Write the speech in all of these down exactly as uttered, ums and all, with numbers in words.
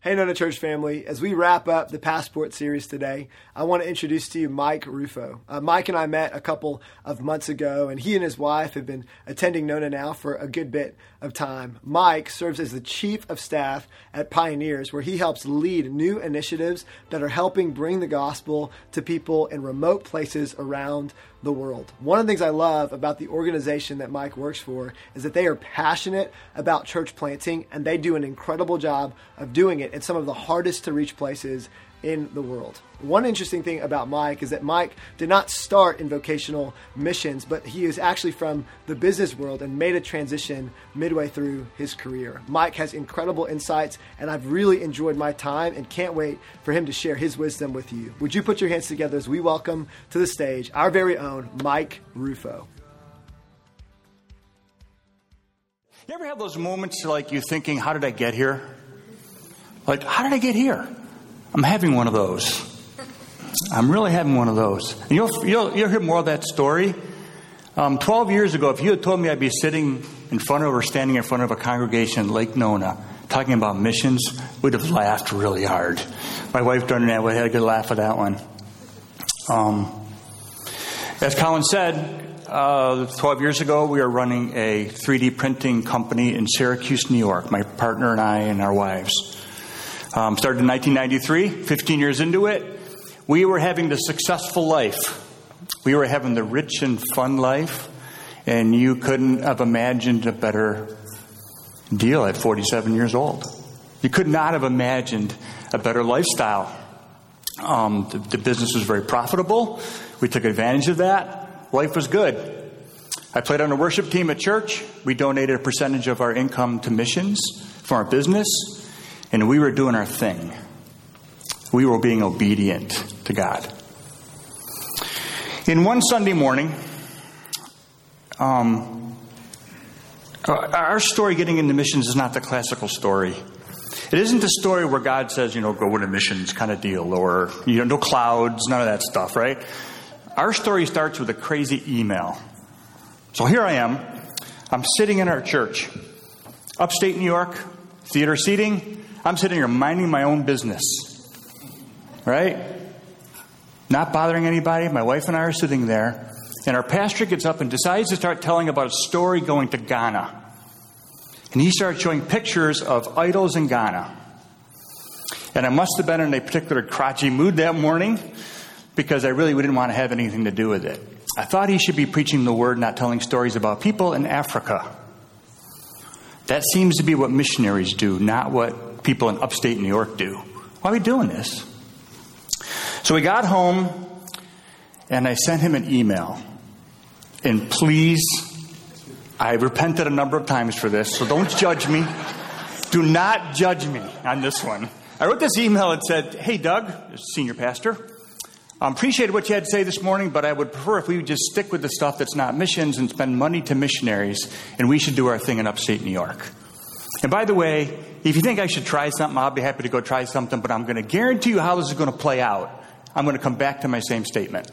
Hey, Nona Church family. As we wrap up the Passport series today, I want to introduce to you Mike Rufo. Uh, Mike and I met a couple of months ago, and he and his wife have been attending Nona now for a good bit of time. Mike serves as the Chief of Staff at Pioneers, where he helps lead new initiatives that are helping bring the gospel to people in remote places around the world. One of the things I love about the organization that Mike works for is that they are passionate about church planting, and they do an incredible job of doing it in some of the hardest to reach places in the world. One interesting thing about Mike is that Mike did not start in vocational missions, but he is actually from the business world and made a transition midway through his career. Mike has incredible insights, and I've really enjoyed my time and can't wait for him to share his wisdom with you. Would you put your hands together as we welcome to the stage our very own Mike Rufo. You ever have those moments like you thinking, how did I get here? Like, how did I get here? I'm having one of those. I'm really having one of those. And you'll, you'll, you'll hear more of that story. Um, Twelve years ago, if you had told me I'd be sitting in front of or standing in front of a congregation in Lake Nona talking about missions, we'd have laughed really hard. My wife during that we had a good laugh at that one. Um, as Colin said, uh, twelve years ago, we were running a three D printing company in Syracuse, New York, my partner and I and our wives. Um, started in nineteen ninety-three, fifteen years into it. We were having the successful life. We were having the rich and fun life. And you couldn't have imagined a better deal at forty-seven years old. You could not have imagined a better lifestyle. Um, the, the business was very profitable. We took advantage of that. Life was good. I played on the worship team at church. We donated a percentage of our income to missions from our business. And we were doing our thing. We were being obedient to God. In one Sunday morning, um, our story getting into missions is not the classical story. It isn't the story where God says, you know, go into missions kind of deal, or, you know, no clouds, none of that stuff, right? Our story starts with a crazy email. So here I am. I'm sitting in our church, upstate New York, theater seating. I'm sitting here minding my own business, right? Not bothering anybody. My wife and I are sitting there. And our pastor gets up and decides to start telling about a story going to Ghana. And he started showing pictures of idols in Ghana. And I must have been in a particular crotchety mood that morning because I really didn't want to have anything to do with it. I thought he should be preaching the word, not telling stories about people in Africa. That seems to be what missionaries do, not what people in upstate New York do. Why are we doing this? So we got home, and I sent him an email. And please, I repented a number of times for this, so don't judge me. Do not judge me on this one. I wrote this email that said, hey, Doug, senior pastor, I appreciated what you had to say this morning, but I would prefer if we would just stick with the stuff that's not missions and spend money to missionaries, and we should do our thing in upstate New York. And by the way, if you think I should try something, I'll be happy to go try something, but I'm going to guarantee you how this is going to play out. I'm going to come back to my same statement.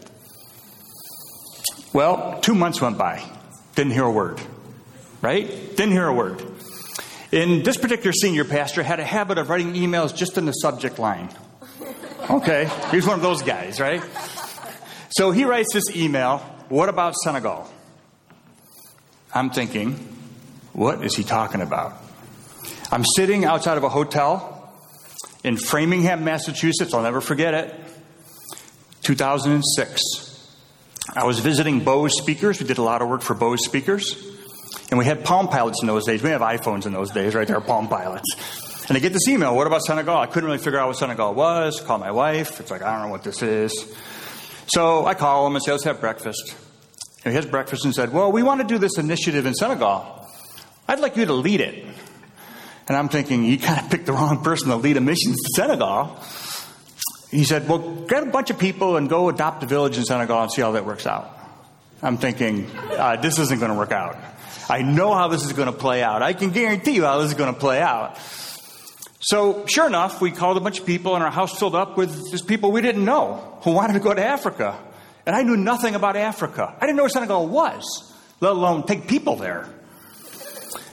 Well, two months went by. Didn't hear a word. Right? Didn't hear a word. And this particular senior pastor had a habit of writing emails just in the subject line. Okay, he's one of those guys, right? So he writes this email, what about Senegal? I'm thinking, what is he talking about? I'm sitting outside of a hotel in Framingham, Massachusetts. I'll never forget it. two thousand six. I was visiting Bose Speakers. We did a lot of work for Bose Speakers. And we had Palm Pilots in those days. We didn't have iPhones in those days, right? They were Palm Pilots. And I get this email, what about Senegal? I couldn't really figure out what Senegal was. Call my wife. It's like, I don't know what this is. So I call him and say, let's have breakfast. And he has breakfast and said, well, we want to do this initiative in Senegal. I'd like you to lead it. And I'm thinking, you kind of picked the wrong person to lead a mission to Senegal. He said, well, grab a bunch of people and go adopt a village in Senegal and see how that works out. I'm thinking, uh, this isn't going to work out. I know how this is going to play out. I can guarantee you how this is going to play out. So, sure enough, we called a bunch of people, and our house filled up with just people we didn't know who wanted to go to Africa. And I knew nothing about Africa. I didn't know where Senegal was, let alone take people there.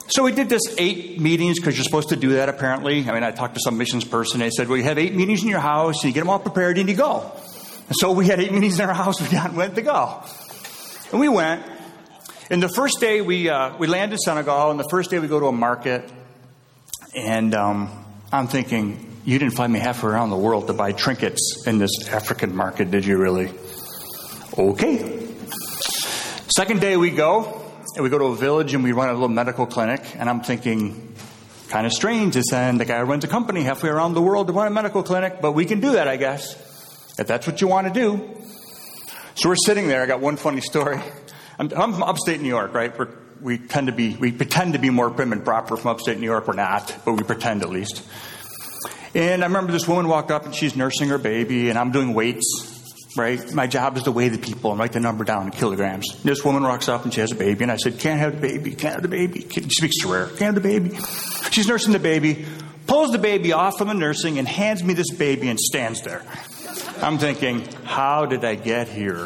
So we did this eight meetings because you're supposed to do that apparently. I mean, I talked to some missions person. They said, well, you have eight meetings in your house. And you get them all prepared and you go. And so we had eight meetings in our house. We got went to go. And we went. And the first day we uh, we land in Senegal. And the first day we go to a market. And um, I'm thinking, you didn't fly me halfway around the world to buy trinkets in this African market, did you really? Okay. Second day we go. And we go to a village and we run a little medical clinic. And I'm thinking, kind of strange to send the guy who runs a company halfway around the world to run a medical clinic. But we can do that, I guess, if that's what you want to do. So we're sitting there. I got one funny story. I'm, I'm from upstate New York, right? We're, we tend to be, we pretend to be more prim and proper from upstate New York. We're not, but we pretend at least. And I remember this woman walked up and she's nursing her baby and I'm doing weights. Right? My job is to weigh the people and write the number down in kilograms. This woman walks up and she has a baby. And I said, can't have the baby, can't have the baby. She speaks to her, can't have the baby. She's nursing the baby, pulls the baby off from the nursing and hands me this baby and stands there. I'm thinking, how did I get here?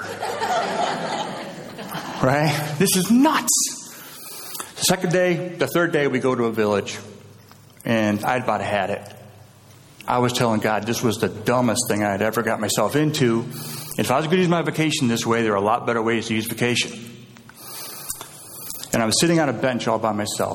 Right? This is nuts. The second day, the third day, we go to a village. And I'd about had it. I was telling God this was the dumbest thing I had ever got myself into. If I was going to use my vacation this way, there are a lot better ways to use vacation. And I was sitting on a bench all by myself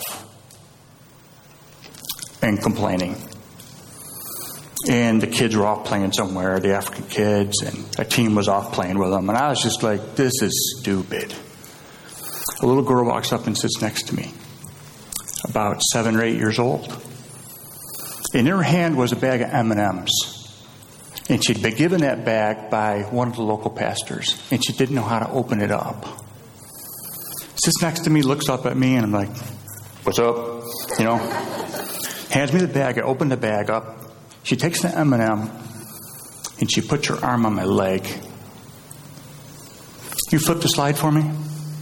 and complaining. And the kids were off playing somewhere, the African kids, and a team was off playing with them. And I was just like, this is stupid. A little girl walks up and sits next to me, about seven or eight years old. In her hand was a bag of M and M's. And she'd been given that bag by one of the local pastors. And she didn't know how to open it up. Sits next to me, looks up at me, and I'm like, what's up? You know? Hands me the bag. I open the bag up. She takes the M and M, and she puts her arm on my leg. You flip the slide for me?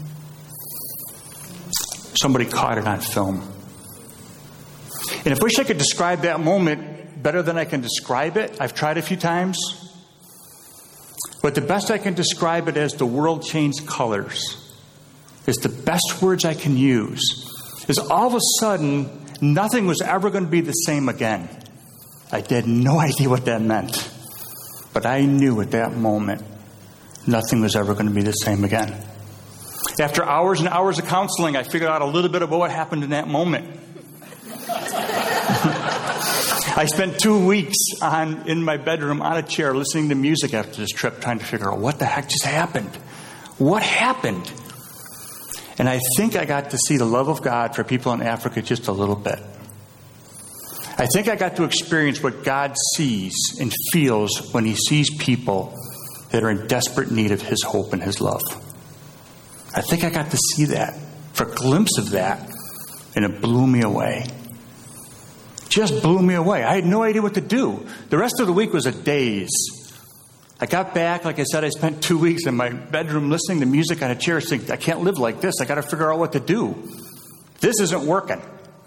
Somebody caught it on film. And I wish I could describe that moment better than I can describe it. I've tried a few times. But the best I can describe it as the world changed colors. Is the best words I can use. Is all of a sudden, nothing was ever going to be the same again. I had no idea what that meant. But I knew at that moment, nothing was ever going to be the same again. After hours and hours of counseling, I figured out a little bit about what happened in that moment. I spent two weeks on in my bedroom on a chair listening to music after this trip, trying to figure out what the heck just happened. What happened? And I think I got to see the love of God for people in Africa just a little bit. I think I got to experience what God sees and feels when he sees people that are in desperate need of his hope and his love. I think I got to see that, for a glimpse of that, and it blew me away. Just blew me away. I had no idea what to do. The rest of the week was a daze. I got back, like I said, I spent two weeks in my bedroom listening to music on a chair, thinking, I can't live like this. I got to figure out what to do. This isn't working.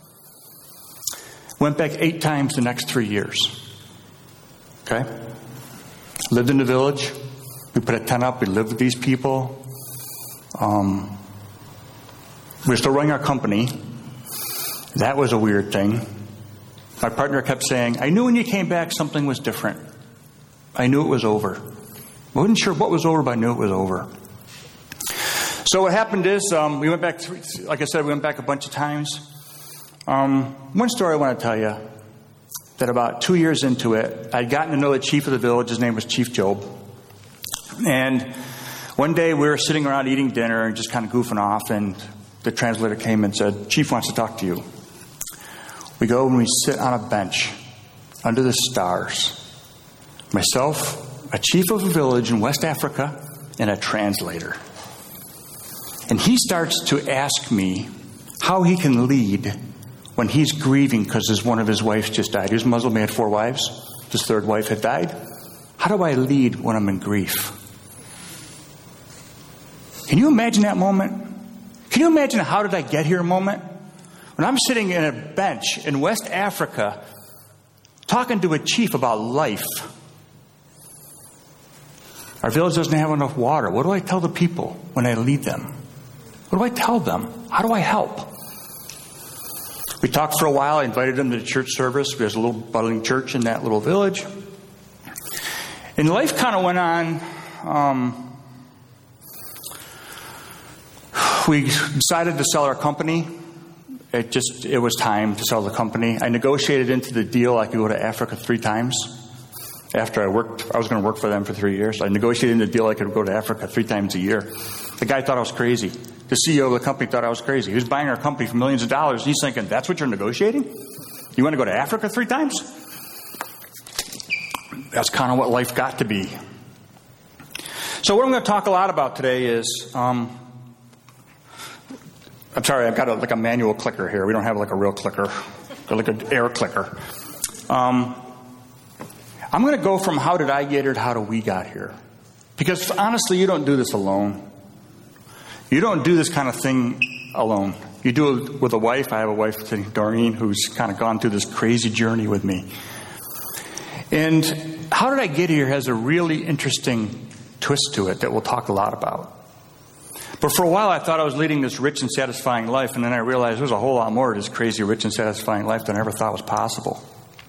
Went back eight times the next three years. Okay? Lived in the village. We put a tent up. We lived with these people. Um, we were still running our company. That was a weird thing. My partner kept saying, I knew when you came back something was different. I knew it was over. I wasn't sure what was over, but I knew it was over. So what happened is, um, we went back, three, like I said, we went back a bunch of times. Um, one story I want to tell you, that about two years into it, I'd gotten to know the chief of the village. His name was Chief Job. And one day we were sitting around eating dinner and just kind of goofing off, and the translator came and said, Chief wants to talk to you. We go and we sit on a bench under the stars. Myself, a chief of a village in West Africa, and a translator. And he starts to ask me how he can lead when he's grieving because his, one of his wives just died. He was Muslim, he had four wives. His third wife had died. How do I lead when I'm in grief? Can you imagine that moment? Can you imagine a how did I get here moment? When I'm sitting in a bench in West Africa talking to a chief about life. Our village doesn't have enough water. What do I tell the people when I lead them? What do I tell them? How do I help? We talked for a while. I invited him to the church service. There's a little budding church in that little village. And life kind of went on. Um, we decided to sell our company. It just, it was time to sell the company. I negotiated into the deal I could go to Africa three times. After I worked, I was going to work for them for three years. I negotiated in the deal I could go to Africa three times a year. The guy thought I was crazy. The C E O of the company thought I was crazy. He was buying our company for millions of dollars. And he's thinking, that's what you're negotiating? You want to go to Africa three times? That's kind of what life got to be. So what I'm going to talk a lot about today is, um, I'm sorry, I've got a, like a manual clicker here. We don't have like a real clicker, like an air clicker. Um, I'm going to go from how did I get here to how do we got here. Because honestly, you don't do this alone. You don't do this kind of thing alone. You do it with a wife. I have a wife, Doreen, who's kind of gone through this crazy journey with me. And how did I get here has a really interesting twist to it that we'll talk a lot about. But for a while, I thought I was leading this rich and satisfying life, and then I realized there's a whole lot more to this crazy, rich and satisfying life than I ever thought was possible.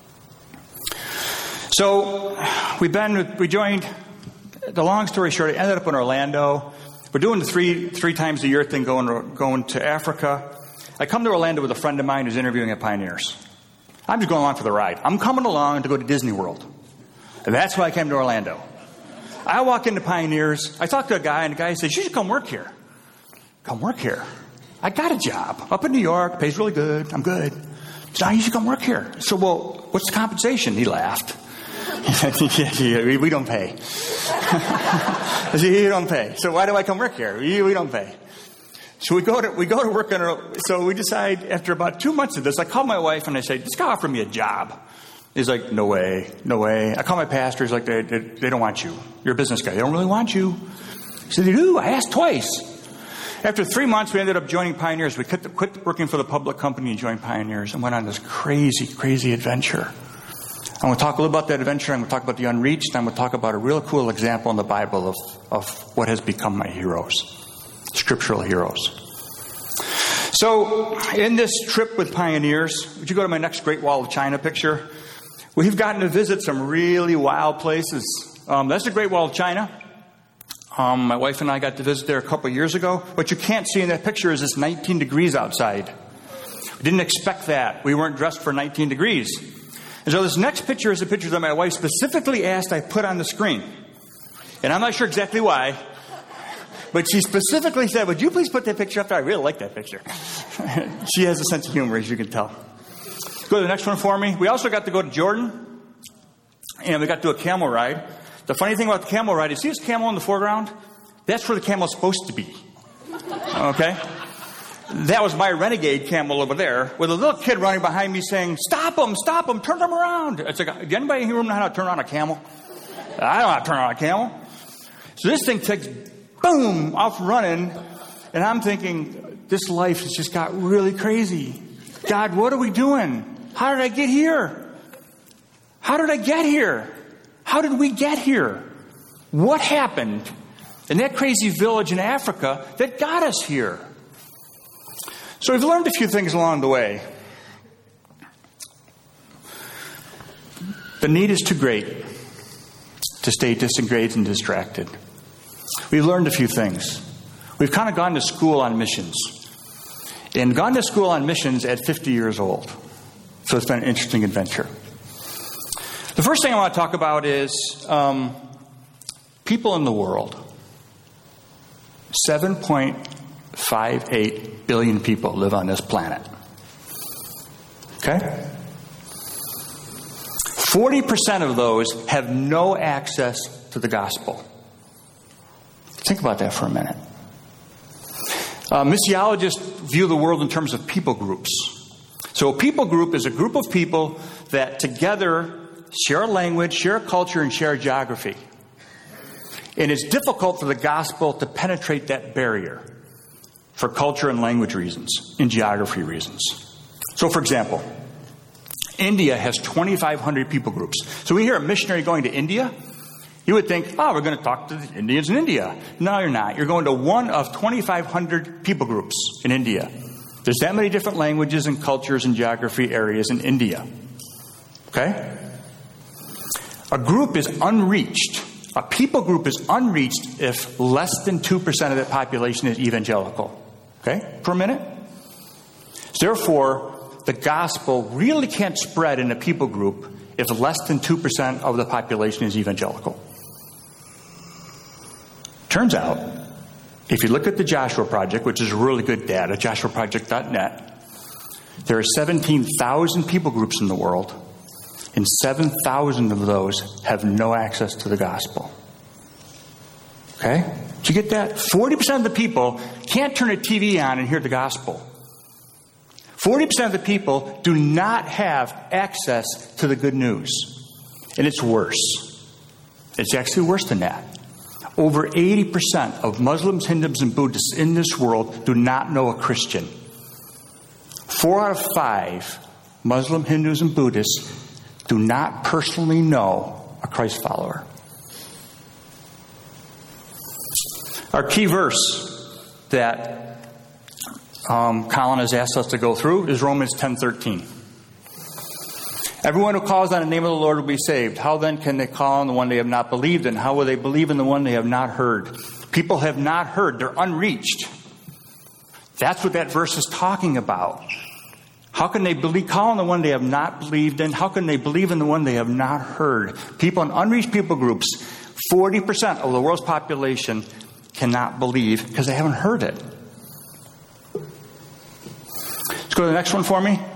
So we've been, we joined, the long story short, I ended up in Orlando. We're doing the three three times a year thing, going to, going to Africa. I come to Orlando with a friend of mine who's interviewing at Pioneers. I'm just going along for the ride. I'm coming along to go to Disney World. And that's why I came to Orlando. I walk into Pioneers. I talk to a guy, and the guy says, you should come work here. Come work here. I got a job up in New York. Pays really good. I'm good. He said, oh, you should come work here. So, well, what's the compensation? He laughed. He said, yeah, yeah, we don't pay. I said, you don't pay. So why do I come work here? We, we don't pay. So we go to we go to work on a, so we decide after about two months of this, I call my wife and I say, this guy offered me a job. He's like, no way, no way. I call my pastor. He's like, they, they, they don't want you. You're a business guy. They don't really want you. He said, they do. I asked twice. After three months, we ended up joining Pioneers. We quit, quit working for the public company and joined Pioneers and went on this crazy, crazy adventure. I'm going to talk a little about that adventure. I'm going to talk about the unreached. I'm going to talk about a real cool example in the Bible of, of what has become my heroes, scriptural heroes. So in this trip with Pioneers, would you go to my next Great Wall of China picture? We've gotten to visit some really wild places. Um, that's the Great Wall of China. Um, my wife and I got to visit there a couple of years ago. What you can't see in that picture is it's nineteen degrees outside. We didn't expect that. We weren't dressed for nineteen degrees. And so this next picture is a picture that my wife specifically asked I put on the screen. And I'm not sure exactly why. But she specifically said, would you please put that picture up there? I really like that picture. She has a sense of humor, as you can tell. Go to the next one for me. We also got to go to Jordan. And we got to do a camel ride. The funny thing about the camel ride is, see this camel in the foreground? That's where the camel is supposed to be. Okay? That was my renegade camel over there, with a little kid running behind me saying, stop him, stop him, turn him around. It's like, does anybody in the room know how to turn on a camel? I don't know how to turn on a camel. So this thing takes, boom, off running. And I'm thinking, this life has just got really crazy. God, what are we doing? How did I get here? How did I get here? How did we get here? What happened in that crazy village in Africa that got us here? So we've learned a few things along the way. The need is too great to stay disengaged and distracted. We've learned a few things. We've kind of gone to school on missions. And gone to school on missions at fifty years old. So it's been an interesting adventure. The first thing I want to talk about is um, people in the world. seven point five eight billion people live on this planet. Okay? forty percent of those have no access to the gospel. Think about that for a minute. Uh, missiologists view the world in terms of people groups. So a people group is a group of people that together share a language, share a culture, and share a geography. And it's difficult for the gospel to penetrate that barrier for culture and language reasons, and geography reasons. So, for example, India has twenty-five hundred people groups. So we hear a missionary going to India, you would think, oh, we're going to talk to the Indians in India. No, you're not. You're going to one of twenty-five hundred people groups in India. There's that many different languages and cultures and geography areas in India. Okay? A group is unreached. A people group is unreached if less than two percent of the population is evangelical. Okay? For a minute. Therefore, the gospel really can't spread in a people group if less than two percent of the population is evangelical. Turns out, if you look at the Joshua Project, which is really good data, joshua project dot net, there are seventeen thousand people groups in the world, and seven thousand of those have no access to the gospel. Okay? Did you get that? forty percent of the people can't turn a T V on and hear the gospel. forty percent of the people do not have access to the good news. And it's worse. It's actually worse than that. Over eighty percent of Muslims, Hindus, and Buddhists in this world do not know a Christian. Four out of five Muslim, Hindus, and Buddhists do not personally know a Christ follower. Our key verse that um, Colin has asked us to go through is Romans ten thirteen. Everyone who calls on the name of the Lord will be saved. How then can they call on the one they have not believed in? How will they believe in the one they have not heard? People have not heard. They're unreached. That's what that verse is talking about. How can they believe, call on the one they have not believed in? How can they believe in the one they have not heard? People in unreached people groups, forty percent of the world's population cannot believe because they haven't heard it. Let's go to the next one for me.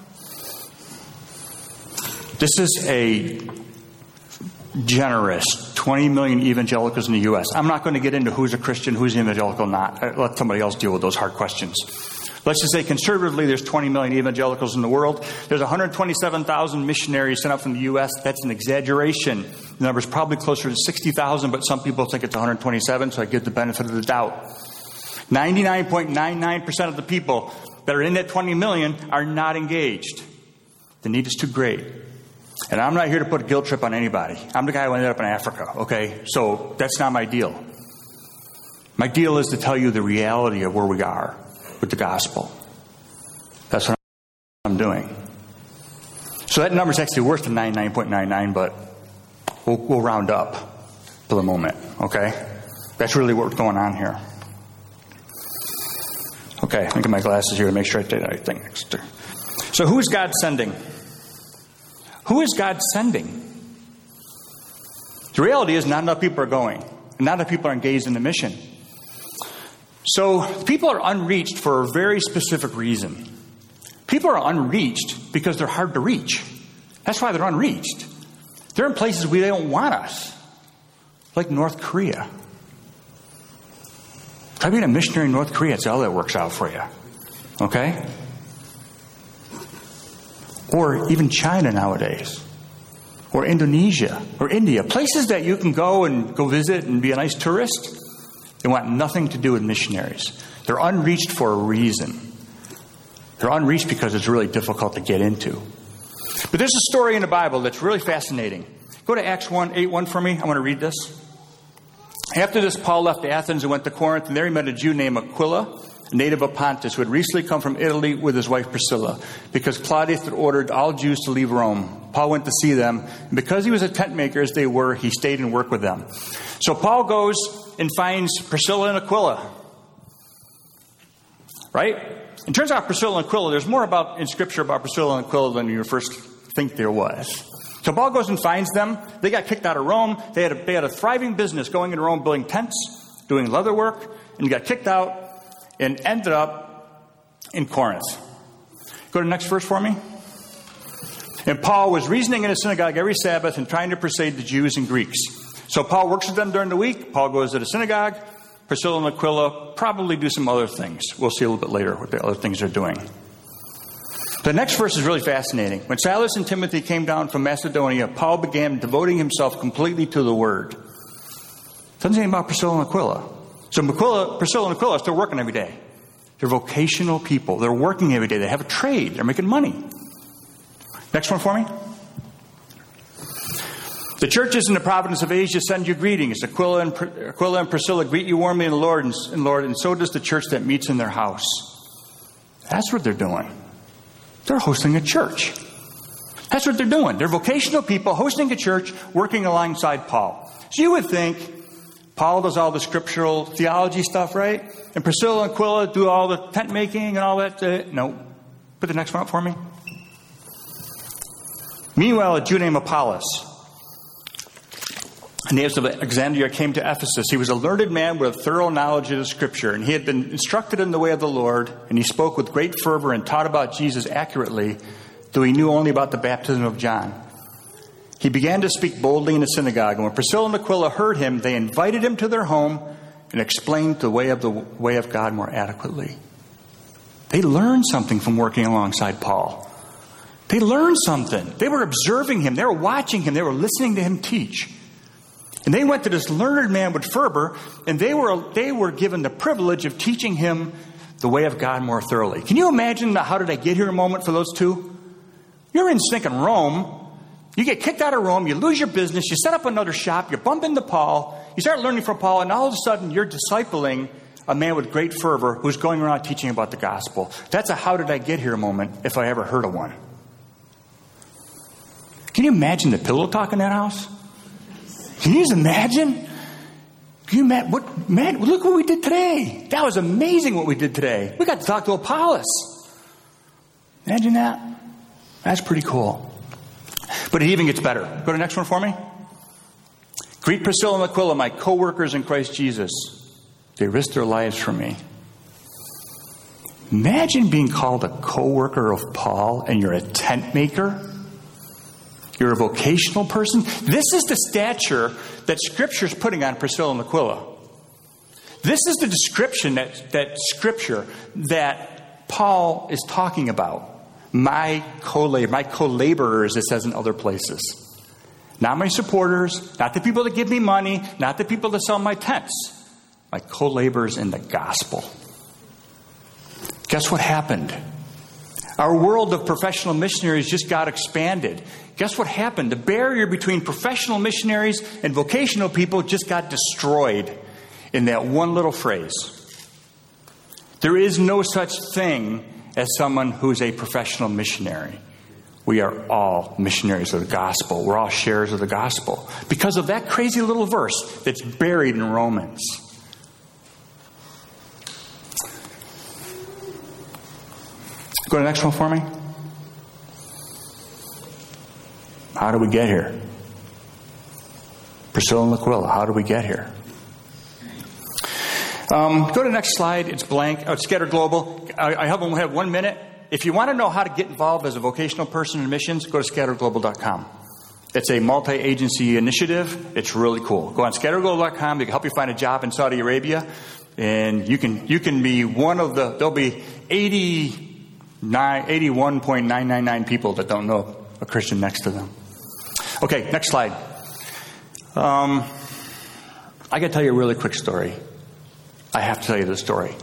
This is a generous twenty million evangelicals in the U S. I'm not going to get into who's a Christian, who's evangelical, not. Let somebody else deal with those hard questions. Let's just say conservatively there's twenty million evangelicals in the world. There's one hundred twenty-seven thousand missionaries sent out from the U S. That's an exaggeration. The number's probably closer to sixty thousand, but some people think it's one hundred twenty-seven, so I give the benefit of the doubt. ninety-nine point nine nine percent of the people that are in that twenty million are not engaged. The need is too great. And I'm not here to put a guilt trip on anybody. I'm the guy who ended up in Africa, okay? So that's not my deal. My deal is to tell you the reality of where we are with the gospel. That's what I'm doing. So that number is actually worse than ninety-nine point nine nine, but we'll, we'll round up for the moment, okay? That's really what's going on here. Okay, let me get my glasses here to make sure I did everything next. So who is God sending? Who is God sending? The reality is not enough people are going. And not enough people are engaged in the mission. So people are unreached for a very specific reason. People are unreached because they're hard to reach. That's why they're unreached. They're in places where they don't want us. Like North Korea. Try being a missionary in North Korea. That's how that works out for you. Okay? Or even China nowadays. Or Indonesia. Or India. Places that you can go and go visit and be a nice tourist. They want nothing to do with missionaries. They're unreached for a reason. They're unreached because it's really difficult to get into. But there's a story in the Bible that's really fascinating. Go to Acts one, eight one for me. I want to read this. After this, Paul left Athens and went to Corinth, and there he met a Jew named Aquila, a native of Pontus, who had recently come from Italy with his wife Priscilla, because Claudius had ordered all Jews to leave Rome. Paul went to see them, and because he was a tent maker as they were, he stayed and worked with them. So Paul goes and finds Priscilla and Aquila. Right? It turns out Priscilla and Aquila, there's more about in Scripture about Priscilla and Aquila than you first think there was. So Paul goes and finds them. They got kicked out of Rome. They had a, they had a thriving business going into Rome, building tents, doing leather work, and got kicked out and ended up in Corinth. Go to the next verse for me. And Paul was reasoning in a synagogue every Sabbath and trying to persuade the Jews and Greeks. So Paul works with them during the week. Paul goes to the synagogue. Priscilla and Aquila probably do some other things. We'll see a little bit later what the other things they're doing. The next verse is really fascinating. When Silas and Timothy came down from Macedonia, Paul began devoting himself completely to the word. Doesn't say anything about Priscilla and Aquila. So Aquila, Priscilla and Aquila are still working every day. They're vocational people. They're working every day. They have a trade. They're making money. Next one for me. The churches in the province of Asia send you greetings. Aquila and, Aquila and Priscilla greet you warmly in the Lord, and, and Lord, and so does the church that meets in their house. That's what they're doing. They're hosting a church. That's what they're doing. They're vocational people hosting a church, working alongside Paul. So you would think Paul does all the scriptural theology stuff, right? And Priscilla and Aquila do all the tent making and all that. Uh, no. Put the next one up for me. Meanwhile, a Jew named Apollos, a native of Alexandria, came to Ephesus. He was a learned man with a thorough knowledge of the Scripture, and he had been instructed in the way of the Lord, and he spoke with great fervor and taught about Jesus accurately, though he knew only about the baptism of John. He began to speak boldly in the synagogue, and when Priscilla and Aquila heard him, they invited him to their home and explained the way of the way of God more adequately. They learned something from working alongside Paul. They learned something. They were observing him. They were watching him. They were listening to him teach. And they went to this learned man with fervor, and they were they were given the privilege of teaching him the way of God more thoroughly. Can you imagine the how did I get here moment for those two? You're in stinking Rome. You get kicked out of Rome. You lose your business. You set up another shop. You bump into Paul. You start learning from Paul, and all of a sudden you're discipling a man with great fervor who's going around teaching about the gospel. That's a how did I get here moment if I ever heard of one. Can you imagine the pillow talk in that house? Can you just imagine? Can you imagine? What, man, look what we did today. That was amazing what we did today. We got to talk to Apollos. Imagine that. That's pretty cool. But it even gets better. Go to the next one for me. Greet Priscilla and Aquila, my co-workers in Christ Jesus. They risked their lives for me. Imagine being called a co-worker of Paul and you're a tent maker. You're a vocational person. This is the stature that Scripture is putting on Priscilla and Aquila. This is the description that, that Scripture that Paul is talking about. My co-labor, my co-laborers, it says in other places. Not my supporters, not the people that give me money, not the people that sell my tents. My co-laborers in the gospel. Guess what happened? Our world of professional missionaries just got expanded. Guess what happened? The barrier between professional missionaries and vocational people just got destroyed in that one little phrase. There is no such thing as someone who's a professional missionary. We are all missionaries of the gospel. We're all sharers of the gospel. Because of that crazy little verse that's buried in Romans. Go to the next one for me. How did we get here? Priscilla and Aquila, how did we get here? Um, go to the next slide. It's blank. Oh, it's Scatter Global. I, I have, have one minute. If you want to know how to get involved as a vocational person in missions, go to scatter global dot com. It's a multi-agency initiative. It's really cool. Go on scatter global dot com. They can help you find a job in Saudi Arabia. And you can you can be one of the, there'll be eighty-nine, eighty-one point nine nine nine people that don't know a Christian next to them. Okay, next slide. Um, I got to tell you a really quick story. I have to tell you this story.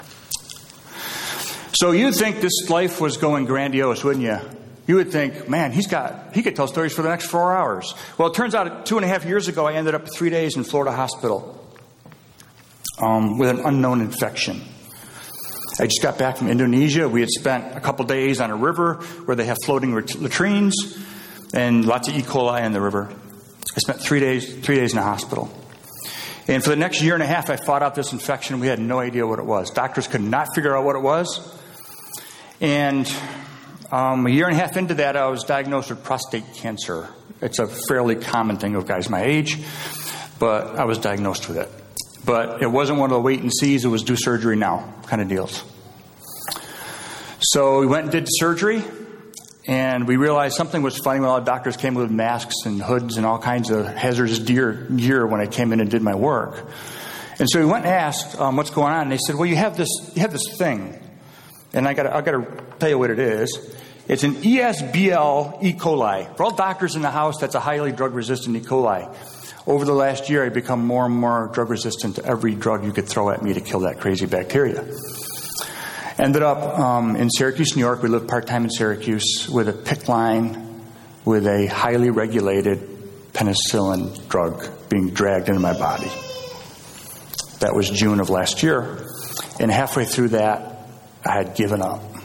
So you'd think this life was going grandiose, wouldn't you? You would think, man, he's got, he could tell stories for the next four hours. Well, it turns out two and a half years ago, I ended up three days in Florida hospital um, with an unknown infection. I just got back from Indonesia. We had spent a couple days on a river where they have floating latrines and lots of E. coli in the river. I spent three days, three days in the hospital. And for the next year and a half, I fought out this infection. We had no idea what it was. Doctors could not figure out what it was. And um, a year and a half into that, I was diagnosed with prostate cancer. It's a fairly common thing with guys my age, but I was diagnosed with it. But it wasn't one of the wait and sees. It was do surgery now kind of deals. So we went and did the surgery, and we realized something was funny when all the doctors came with masks and hoods and all kinds of hazardous gear, gear when I came in and did my work. And so we went and asked, um, what's going on? And they said, well, you have this, you have this thing. And I got I got to tell you what it is. It's an E S B L E. coli. For all doctors in the house, that's a highly drug-resistant E. coli. Over the last year, I've become more and more drug-resistant to every drug you could throw at me to kill that crazy bacteria. Ended up um, in Syracuse, New York. We lived part-time in Syracuse with a P I C C line with a highly regulated penicillin drug being dragged into my body. That was June of last year. And halfway through that, I had given up.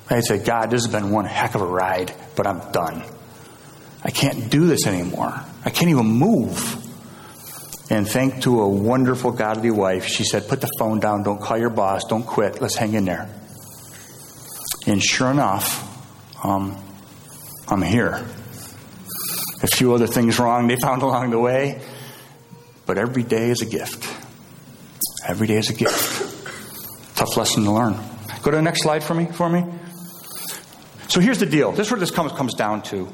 I'd say, God, this has been one heck of a ride, but I'm done. I can't do this anymore. I can't even move. And thanks to a wonderful godly wife, she said, put the phone down, don't call your boss, don't quit, let's hang in there. And sure enough, um, I'm here. A few other things wrong they found along the way, but every day is a gift. Every day is a gift. Tough lesson to learn. Go to the next slide for me, for me. So here's the deal. This is what this comes, comes down to.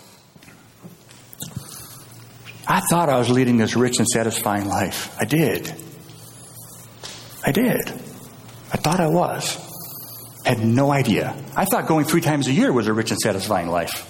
I thought I was leading this rich and satisfying life. I did. I did. I thought I was. Had no idea. I thought going three times a year was a rich and satisfying life.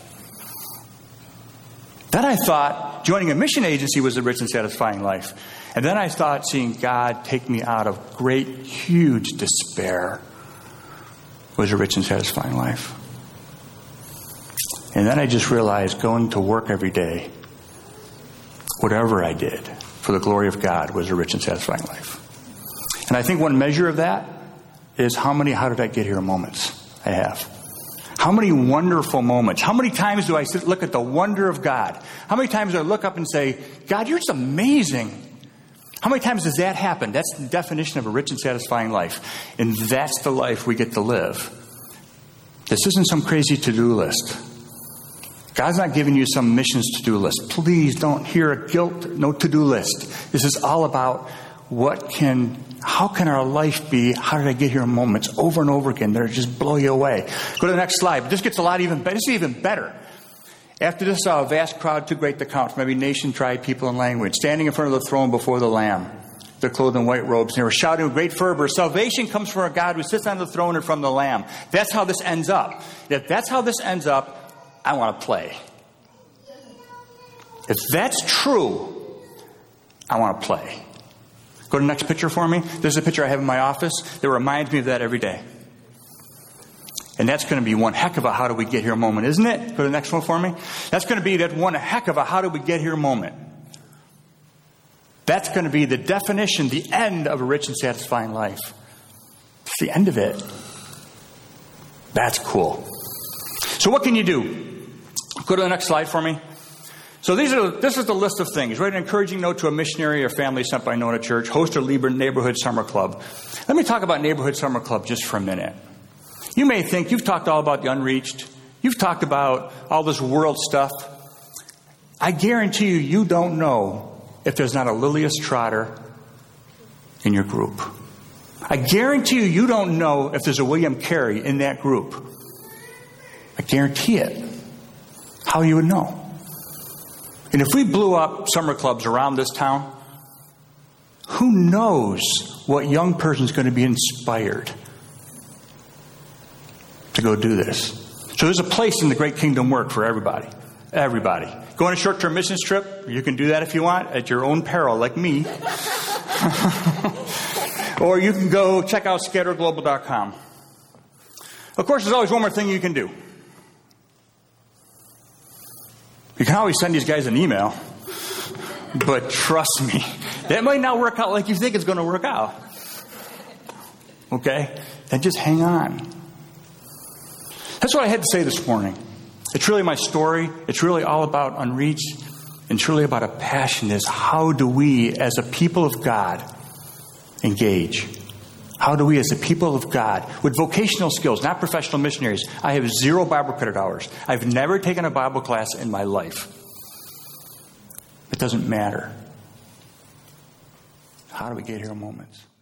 Then I thought joining a mission agency was a rich and satisfying life. And then I thought seeing God take me out of great, huge despair was a rich and satisfying life. And then I just realized going to work every day, whatever I did for the glory of God, was a rich and satisfying life. And I think one measure of that is how many how did I get here moments I have. How many wonderful moments. How many times do I sit, look at the wonder of God? How many times do I look up and say, God, you're just amazing. How many times does that happen? That's the definition of a rich and satisfying life. And that's the life we get to live. This isn't some crazy to-do list. God's not giving you some missions to-do list. Please don't hear a guilt, no to-do list. This is all about what can, how can our life be, how did I get here moments over and over again that just blow you away. Go to the next slide. This gets a lot even better. This is even better. After this, saw a vast crowd too great to count from every nation, tribe, people, and language, standing in front of the throne before the Lamb. They're clothed in white robes. And they were shouting with great fervor, salvation comes from our God who sits on the throne and from the Lamb. That's how this ends up. If that's how this ends up, I want to play. If that's true, I want to play. Go to the next picture for me. There's a picture I have in my office that reminds me of that every day. And that's going to be one heck of a how do we get here moment, isn't it? Go to the next one for me. That's going to be that one heck of a how do we get here moment. That's going to be the definition, the end of a rich and satisfying life. It's the end of it. That's cool. So what can you do? Go to the next slide for me. So these are this is the list of things. Write an encouraging note to a missionary or family sent by Nona Church. Host a neighborhood summer club. Let me talk about neighborhood summer club just for a minute. You may think you've talked all about the unreached. You've talked about all this world stuff. I guarantee you, you don't know if there's not a Lilius Trotter in your group. I guarantee you, you don't know if there's a William Carey in that group. I guarantee it. How you would know. And if we blew up summer clubs around this town, who knows what young person's going to be inspired to go do this. So there's a place in the Great Kingdom work for everybody. Everybody. Go on a short-term missions trip. You can do that if you want at your own peril, like me. Or you can go check out scatter global dot com. Of course, there's always one more thing you can do. You can always send these guys an email. But trust me, that might not work out like you think it's going to work out. Okay? Then just hang on. That's what I had to say this morning. It's really my story. It's really all about unreached. And it's really about a passion is how do we as a people of God engage? How do we as a people of God with vocational skills, not professional missionaries? I have zero Bible credit hours. I've never taken a Bible class in my life. It doesn't matter. How do we get here in moments?